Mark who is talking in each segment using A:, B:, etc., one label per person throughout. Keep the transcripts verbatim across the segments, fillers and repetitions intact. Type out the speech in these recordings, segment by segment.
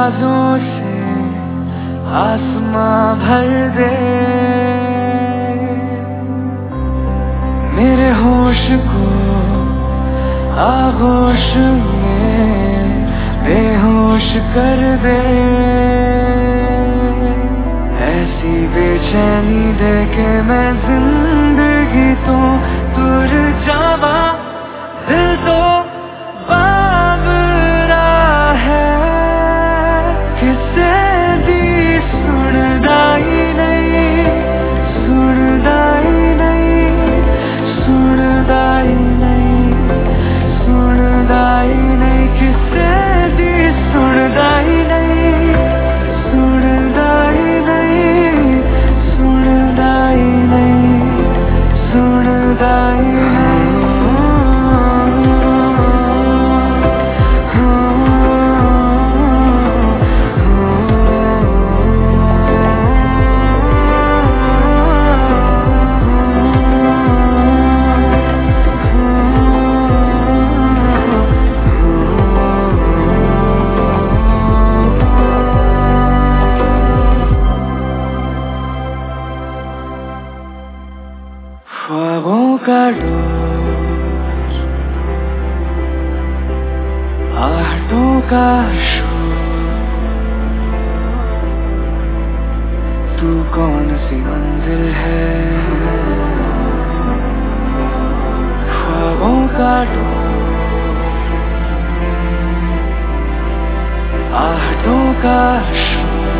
A: आवाजों से आसमां भर दे, मेरे होश को आगोश में बेहोश कर दे। ऐसी बेचैनी दे के मैं जिंदगी तो तुर जावा, दिल तो बावरा है, किसे दी सुनदा ही नहीं, सुनदा ही नहीं, सुनदा ही नहीं, सुनदा ही नहीं, किसे दी सुनदा ही नहीं, सुनदा ही नहीं, सुनदा ही नहीं, सुनदा ही नहीं। ख्वाबों का रोज, आहटों का शोर, तू कौन सी मंजिल है। ख्वाबों का रोज, आहटों का शोर,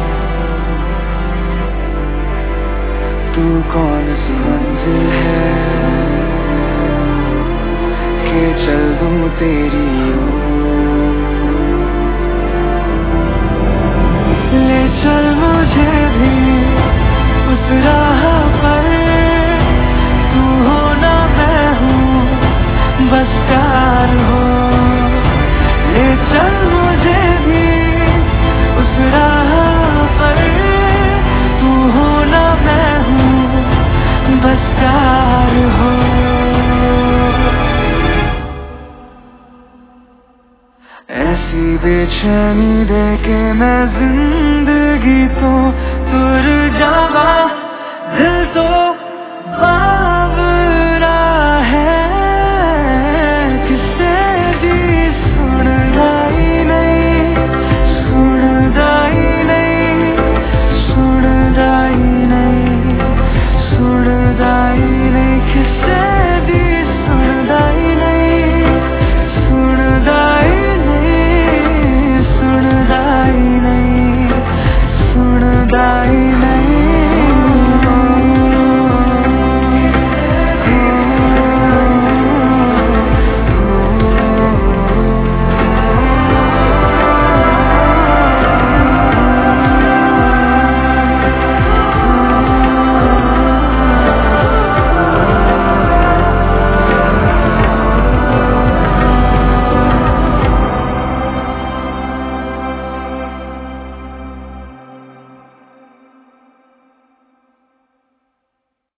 A: तू कौन सी मंजिल है कि चल दूं तेरी ओर। ले चल मुझे भी उस राह पर, तू हो ना मैं हूँ बस प्यार हो। ले चल मुझे भी उस राह पर, तू हो ना मैं हूँ बस प्यार हो। ऐसी बेचैनी दे के मैं जिंदगी तो तुर जा